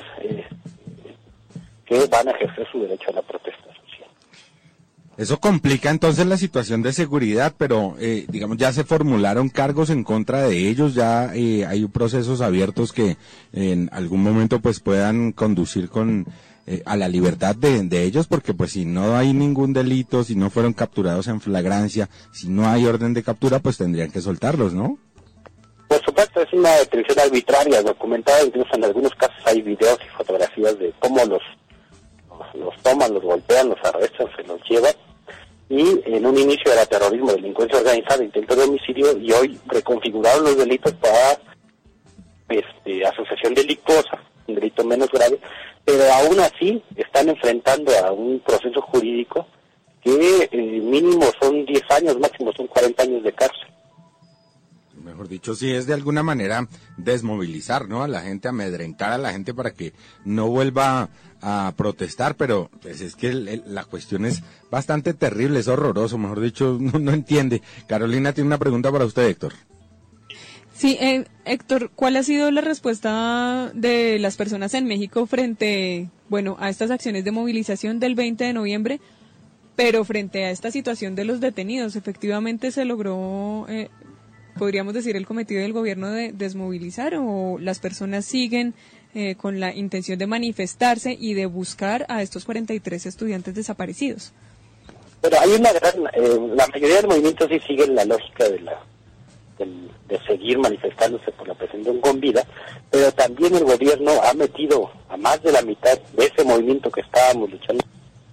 que van a ejercer su derecho a la protesta social.
Eso complica entonces la situación de seguridad, pero digamos, ya se formularon cargos en contra de ellos, ya hay procesos abiertos que en algún momento pues puedan conducir a la libertad de ellos, porque pues si no hay ningún delito, si no fueron capturados en flagrancia, si no hay orden de captura, pues tendrían que soltarlos, ¿no?
Por supuesto, es una detención arbitraria, documentada, incluso en algunos casos hay videos y fotografías de cómo los toman, los golpean, los arrestan, se los llevan, y en un inicio era terrorismo, delincuencia organizada, intento de homicidio, y hoy reconfiguraron los delitos para asociación delictuosa, un delito menos grave, pero aún así están enfrentando a un proceso jurídico que mínimo son 10 años, máximo son 40 años de cárcel.
Mejor dicho, sí es de alguna manera desmovilizar, ¿no? A la gente, amedrentar a la gente para que no vuelva a protestar, pero pues es que la cuestión es bastante terrible, es horroroso, mejor dicho, no entiende. Carolina tiene una pregunta para usted, Héctor.
Sí, Héctor, ¿cuál ha sido la respuesta de las personas en México frente, a estas acciones de movilización del 20 de noviembre, pero frente a esta situación de los detenidos? Efectivamente se logró, podríamos decir, el cometido del gobierno de desmovilizar, o las personas siguen con la intención de manifestarse y de buscar a estos 43 estudiantes desaparecidos.
Pero hay la mayoría del movimiento sí sigue la lógica de seguir manifestándose por la pretensión con vida, pero también el gobierno ha metido a más de la mitad de ese movimiento que estábamos luchando.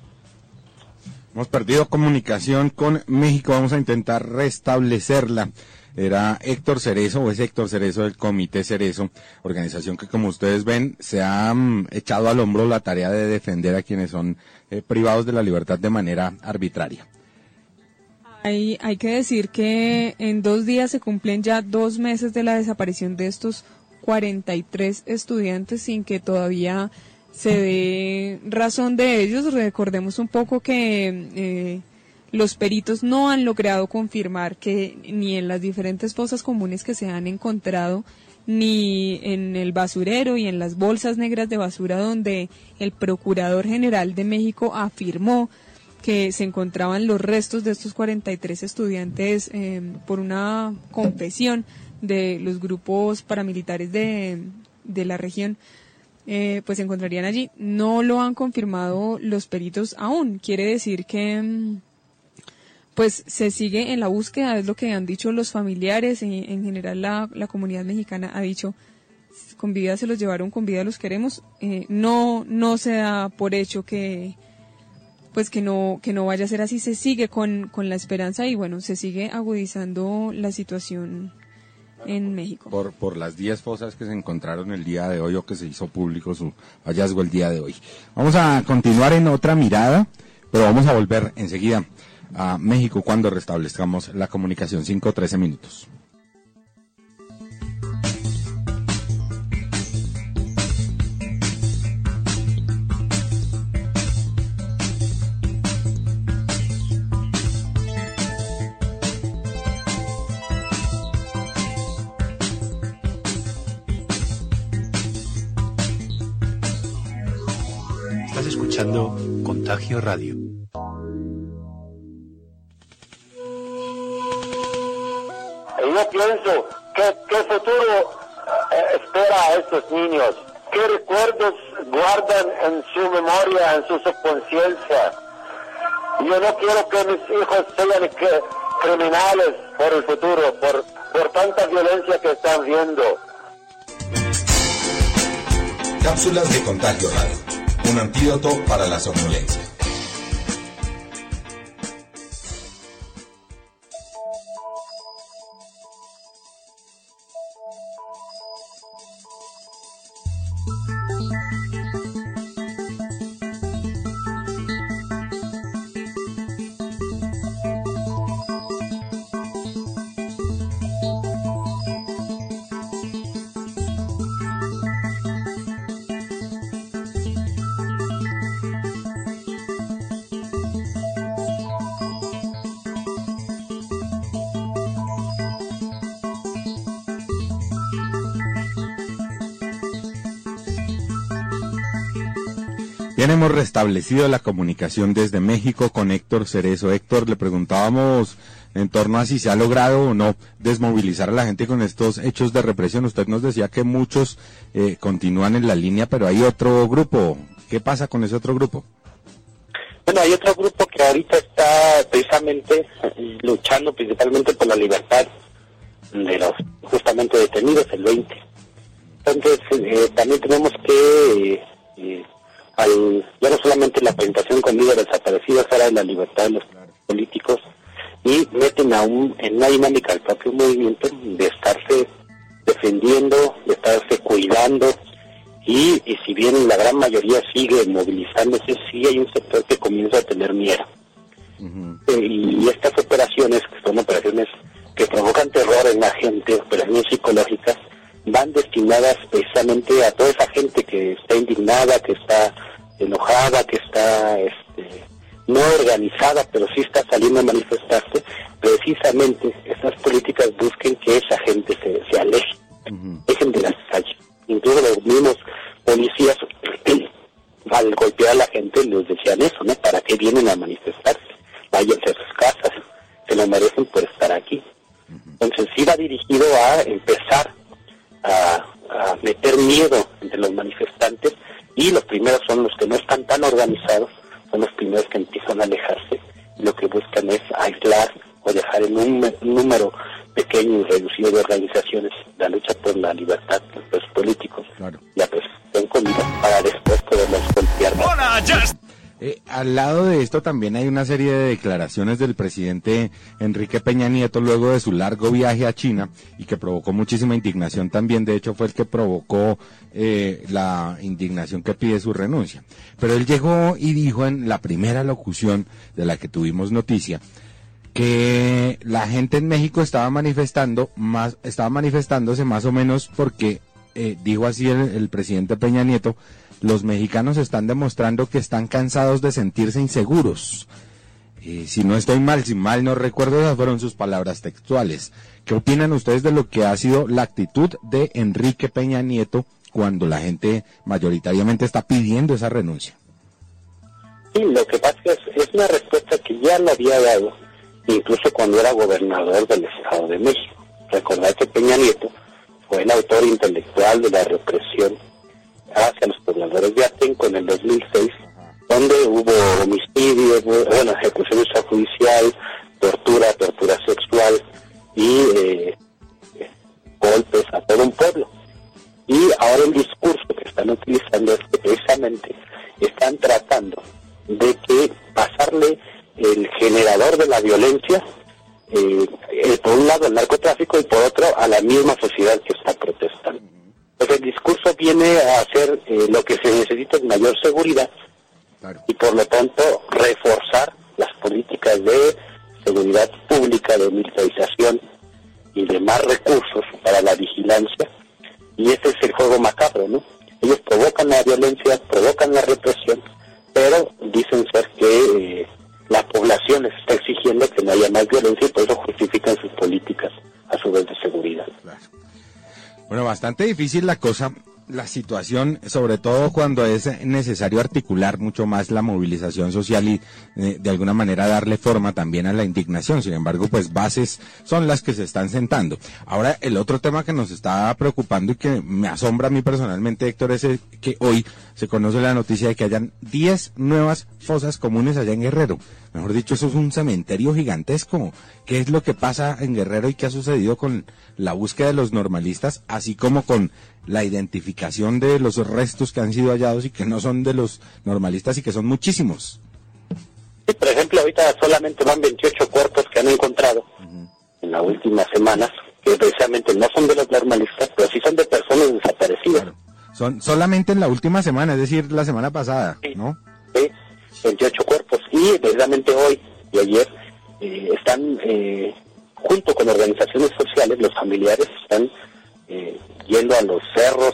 Hemos perdido comunicación con México, vamos a intentar restablecerla. Era Héctor Cerezo, o es Héctor Cerezo del Comité Cerezo, organización que, como ustedes ven, se ha echado al hombro la tarea de defender a quienes son privados de la libertad de manera arbitraria.
Hay que decir que en 2 días se cumplen ya 2 meses de la desaparición de estos 43 estudiantes sin que todavía se dé razón de ellos. Recordemos un poco que los peritos no han logrado confirmar que ni en las diferentes fosas comunes que se han encontrado, ni en el basurero y en las bolsas negras de basura donde el Procurador General de México afirmó que se encontraban los restos de estos 43 estudiantes por una confesión de los grupos paramilitares de la región, pues se encontrarían allí. No lo han confirmado los peritos aún. Quiere decir que pues se sigue en la búsqueda, es lo que han dicho los familiares, y en general la comunidad mexicana ha dicho: con vida se los llevaron, con vida los queremos. No se da por hecho que no vaya a ser así. Se sigue con la esperanza y se sigue agudizando la situación en México.
Por las 10 fosas que se encontraron el día de hoy, o que se hizo público su hallazgo el día de hoy. Vamos a continuar en otra mirada, pero vamos a volver enseguida a México cuando restablezcamos la comunicación. 5:13 minutos.
escuchando Contagio Radio.
Y yo pienso, ¿qué futuro espera a estos niños? ¿Qué recuerdos guardan en su memoria, en su subconsciencia? Yo no quiero que mis hijos sean criminales por el futuro, por tanta violencia que están viendo.
Cápsulas de Contagio Radio, un antídoto para la somnolencia. Bien, hemos restablecido la comunicación desde México con Héctor Cerezo. Héctor, le preguntábamos en torno a si se ha logrado o no desmovilizar a la gente con estos hechos de represión. Usted nos decía que muchos continúan en la línea, pero hay otro grupo. ¿Qué pasa con ese otro grupo?
Bueno, hay otro grupo que ahorita está precisamente luchando principalmente por la libertad de los justamente detenidos, el 20. Entonces, también tenemos que... ya no solamente la presentación con líderes desaparecidos, ahora en la libertad de los políticos, y meten aún en una dinámica del propio movimiento de estarse defendiendo, de estarse cuidando, y si bien la gran mayoría sigue movilizándose, sí hay un sector que comienza a tener miedo. Y estas operaciones, que son operaciones que provocan terror en la gente, operaciones psicológicas, van destinadas precisamente a toda esa gente que está indignada, que está enojada, que está no organizada, pero sí está saliendo a manifestarse. Precisamente esas políticas busquen que esa gente se aleje, dejen de las calles. Incluso los mismos policías al golpear a la gente les decían eso, ¿no? ¿Para qué vienen a manifestarse? Váyanse a sus casas, se lo merecen por estar aquí. Entonces sí va dirigido a empezar a meter miedo entre los manifestantes, y los primeros son los que no están tan organizados, son los primeros que empiezan a alejarse, y lo que buscan es aislar o dejar en un número pequeño y reducido de organizaciones la lucha por la libertad de los políticos, la persecución comida, para después poderlos golpear.
Al lado de esto también hay una serie de declaraciones del presidente Enrique Peña Nieto luego de su largo viaje a China, y que provocó muchísima indignación también. De hecho fue el que provocó la indignación que pide su renuncia. Pero él llegó y dijo en la primera locución de la que tuvimos noticia que la gente en México estaba manifestándose más o menos porque, dijo así el presidente Peña Nieto, los mexicanos están demostrando que están cansados de sentirse inseguros. Si no estoy mal, si mal no recuerdo, esas fueron sus palabras textuales. ¿Qué opinan ustedes de lo que ha sido la actitud de Enrique Peña Nieto cuando la gente mayoritariamente está pidiendo esa renuncia?
Sí, lo que pasa es una respuesta que ya le había dado incluso cuando era gobernador del Estado de México. Recordad que Peña Nieto fue el autor intelectual de la represión hacia los pobladores de Atenco en el 2006, donde hubo homicidio, ejecución extrajudicial, tortura sexual y golpes a todo un pueblo. Y ahora el discurso que están utilizando es que precisamente están tratando de que pasarle el generador de la violencia, por un lado el narcotráfico y por otro a la misma sociedad que está protestando. Pues el discurso viene a hacer lo que se necesita es mayor seguridad, y por lo tanto reforzar las políticas de seguridad pública, de militarización y de más recursos para la vigilancia. Y ese es el juego macabro, ¿no? Ellos provocan la violencia, provocan la represión, pero dicen ser que la población les está exigiendo que no haya más violencia, y por eso justifican sus políticas a su vez de seguridad.
Bueno, bastante difícil la cosa. la situación, sobre todo cuando es necesario articular mucho más la movilización social y de alguna manera darle forma también a la indignación. Sin embargo, pues bases son las que se están sentando. Ahora, el otro tema que nos está preocupando y que me asombra a mí personalmente, Héctor, es que hoy se conoce la noticia de que hayan 10 nuevas fosas comunes allá en Guerrero. Mejor dicho, eso es un cementerio gigantesco. ¿Qué es lo que pasa en Guerrero y qué ha sucedido con la búsqueda de los normalistas, así como con la identificación de los restos que han sido hallados y que no son de los normalistas y que son muchísimos?
Sí, por ejemplo, ahorita solamente van 28 cuerpos que han encontrado en las últimas semanas, que precisamente no son de los normalistas, pero sí son de personas desaparecidas.
Claro. Son solamente en la última semana, es decir, la semana pasada, ¿no?
Sí, 28 cuerpos. Y precisamente hoy y ayer están, junto con organizaciones sociales, los familiares están yendo a los cerros,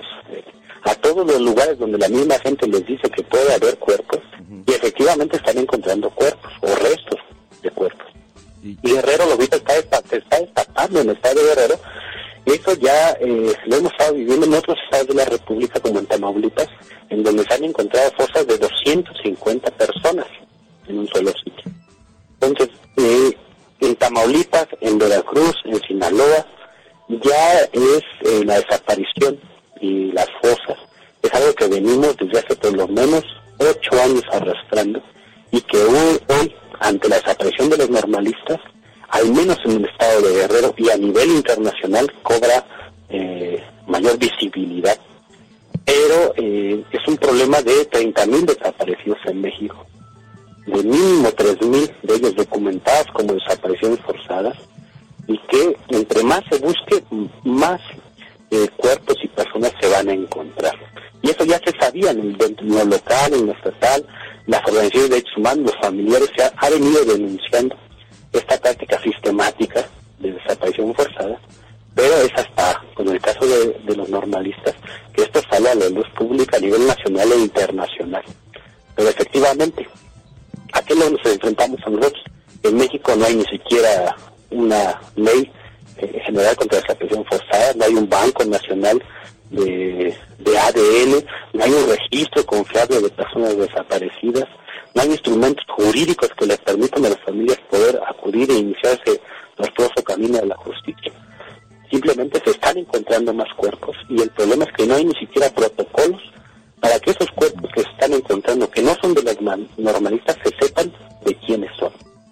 a todos los lugares donde la misma gente les dice que puede haber cuerpos, y efectivamente están encontrando cuerpos o restos de cuerpos. Y Guerrero, lo visto, se está destapando en el estado de Guerrero. Eso ya lo hemos estado viviendo en otros estados de la República, como en Tamaulipas, en donde se han encontrado fosas de 250 personas en un solo sitio. Entonces, en Tamaulipas, en Veracruz, en Sinaloa, ya es la desaparición y las fosas. Es algo que venimos desde hace por lo menos 8 años arrastrando, y que hoy, ante la desaparición de los normalistas, al menos en el estado de Guerrero y a nivel internacional, cobra mayor visibilidad. Pero es un problema de 30.000 desaparecidos en México, de mínimo 3.000 de ellos documentados como desapariciones forzadas, y que entre más se busque, más cuerpos y personas se van a encontrar. Y eso ya se sabía en lo local, en lo estatal, las organizaciones de derechos humanos, los familiares se ha venido denunciando esta práctica sistemática de desaparición forzada, pero es hasta, con el caso de los normalistas, que esto sale a la luz pública a nivel nacional e internacional. Pero efectivamente, ¿a qué nos enfrentamos a nosotros? En México no hay ni siquiera una ley general contra la desaparición forzada, no hay un banco nacional de ADN, no hay un registro confiable de personas desaparecidas, no hay instrumentos jurídicos que les permitan a las familias poder acudir e iniciarse tortuoso camino de la justicia. Simplemente se están encontrando más cuerpos, y el problema es que no hay ni siquiera protocolos para que esos cuerpos que se están encontrando, que no son de los normalistas, se sepan de quiénes son.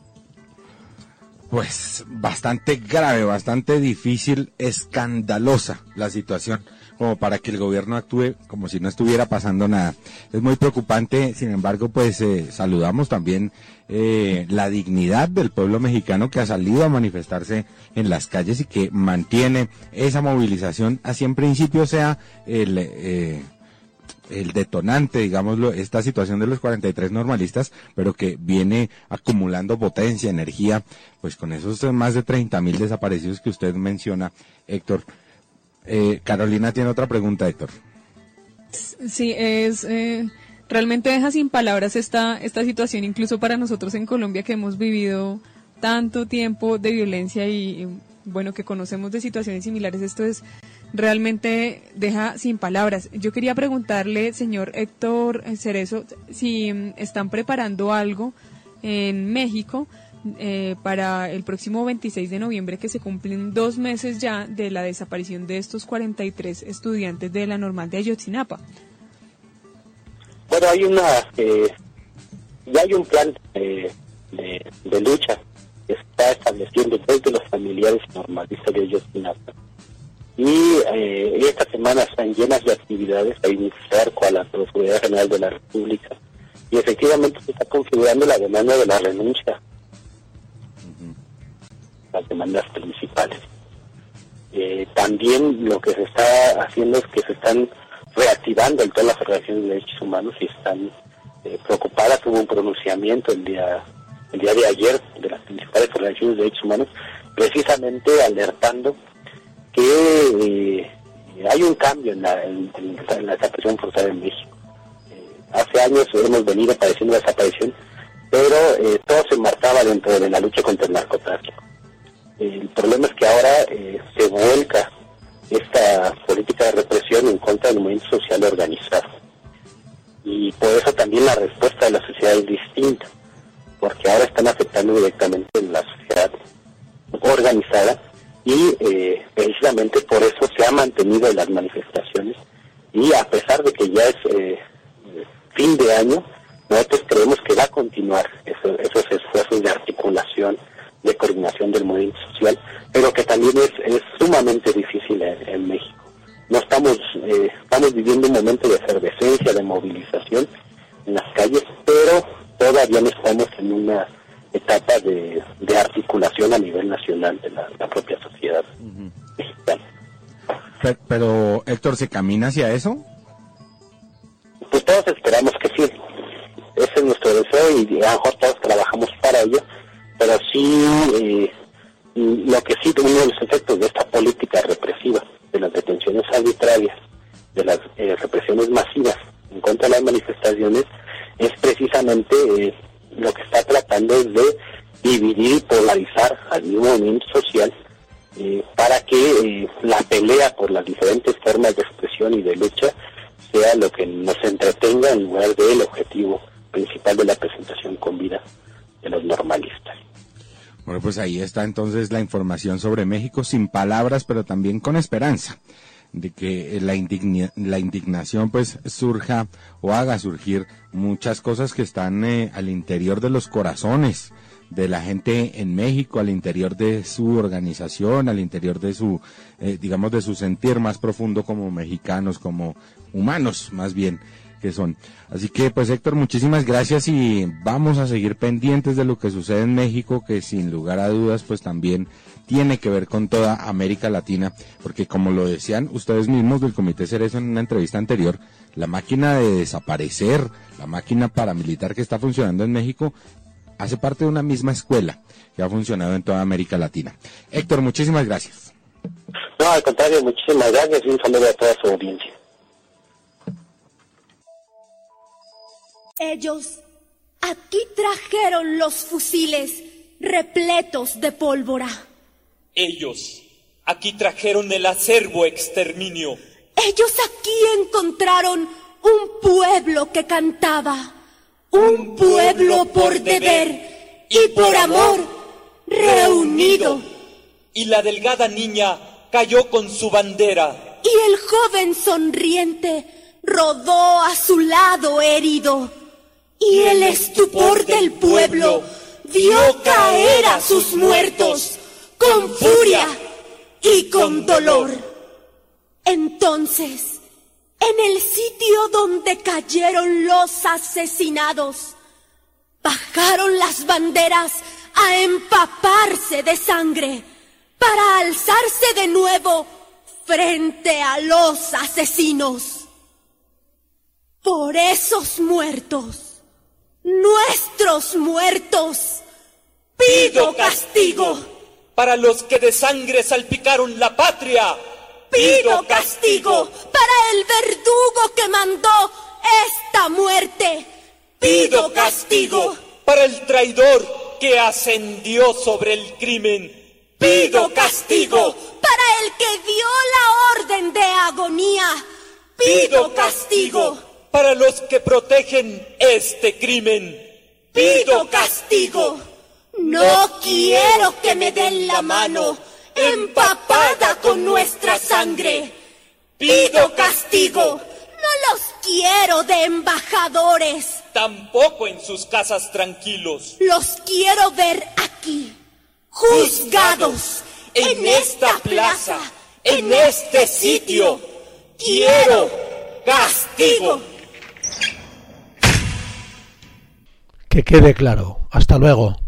Pues bastante grave, bastante difícil, escandalosa la situación, como para que el gobierno actúe como si no estuviera pasando nada. Es muy preocupante. Sin embargo, pues saludamos también la dignidad del pueblo mexicano, que ha salido a manifestarse en las calles y que mantiene esa movilización, así en principio sea el detonante, digámoslo, esta situación de los 43 normalistas, pero que viene acumulando potencia, energía, pues con esos más de 30.000 desaparecidos que usted menciona, Héctor. Carolina tiene otra pregunta, Héctor.
Sí, realmente deja sin palabras esta situación, incluso para nosotros en Colombia, que hemos vivido tanto tiempo de violencia y bueno, que conocemos de situaciones similares. Esto es realmente deja sin palabras. Yo quería preguntarle, señor Héctor Cerezo, si están preparando algo en México para el próximo 26 de noviembre, que se cumplen 2 meses ya de la desaparición de estos 43 estudiantes de la Normal de Ayotzinapa.
Bueno, ya hay un plan de lucha que está estableciendo desde los familiares normalistas de Ayotzinapa. Y esta semana están llenas de actividades a iniciar con la Procuraduría General de la República, y efectivamente se está configurando la demanda de la renuncia, las demandas principales. También lo que se está haciendo es que se están reactivando en todas las organizaciones de derechos humanos y están preocupadas. Hubo un pronunciamiento el día de ayer de las principales organizaciones de derechos humanos, precisamente alertando que hay un cambio en la desaparición forzada en México. Hace años hemos venido padeciendo la desaparición, pero todo se marcaba dentro de la lucha contra el narcotráfico. El problema es que ahora se vuelca esta política de represión en contra del movimiento social organizado. Y por eso también la respuesta de la sociedad es distinta, porque ahora están afectando directamente en la sociedad organizada y precisamente por eso se ha mantenido en las manifestaciones, y a pesar de que ya es fin de año, nosotros creemos que va a continuar esos esfuerzos de articulación, de coordinación del movimiento social, pero que también es sumamente difícil en México. No estamos viviendo un momento de efervescencia, de movilización en las calles, pero todavía no estamos en una etapa de articulación a nivel nacional de la propia sociedad mexicana.
Pero, Héctor, ¿se camina hacia eso?
Pues todos esperamos que sí. Ese es nuestro deseo y a lo mejor todos trabajamos para ello, pero sí, lo que sí, uno de los efectos de esta política represiva, de las detenciones arbitrarias, de las represiones masivas en contra de las manifestaciones, es precisamente lo que está tratando es de dividir y polarizar al mismo movimiento social, para que la pelea por las diferentes formas de expresión y de lucha sea lo que nos entretenga en lugar del objetivo principal de la presentación con vida de los normalistas.
Bueno, pues ahí está entonces la información sobre México, sin palabras, pero también con esperanza de que la indignación pues surja o haga surgir muchas cosas que están al interior de los corazones de la gente en México, al interior de su organización, al interior de su, digamos, de su sentir más profundo como mexicanos, como humanos más bien que son. Así que pues, Héctor, muchísimas gracias y vamos a seguir pendientes de lo que sucede en México, que sin lugar a dudas pues también tiene que ver con toda América Latina, porque como lo decían ustedes mismos del Comité Cerezo en una entrevista anterior, la máquina de desaparecer, la máquina paramilitar que está funcionando en México, hace parte de una misma escuela que ha funcionado en toda América Latina. Héctor, muchísimas gracias.
No, al contrario, muchísimas gracias y un saludo a toda su audiencia.
Ellos aquí trajeron los fusiles repletos de pólvora.
Ellos aquí trajeron el acervo exterminio.
Ellos aquí encontraron un pueblo que cantaba, un pueblo por deber y por amor reunido.
Y la delgada niña cayó con su bandera.
Y el joven sonriente rodó a su lado herido. Y el estupor del pueblo vio caer a sus muertos con furia y con dolor. Entonces, en el sitio donde cayeron los asesinados, bajaron las banderas a empaparse de sangre para alzarse de nuevo frente a los asesinos. Por esos muertos, nuestros muertos, pido castigo.
Para los que de sangre salpicaron la patria,
pido castigo. Para el verdugo que mandó esta muerte, pido castigo.
Para el traidor que ascendió sobre el crimen, pido castigo.
Para el que dio la orden de agonía, pido castigo.
Para los que protegen este crimen, pido castigo.
No quiero que me den la mano empapada con nuestra sangre. Pido castigo. No los quiero de embajadores.
Tampoco en sus casas tranquilos.
Los quiero ver aquí, juzgados, en esta plaza, en este sitio. Quiero castigo.
Que quede claro. Hasta luego.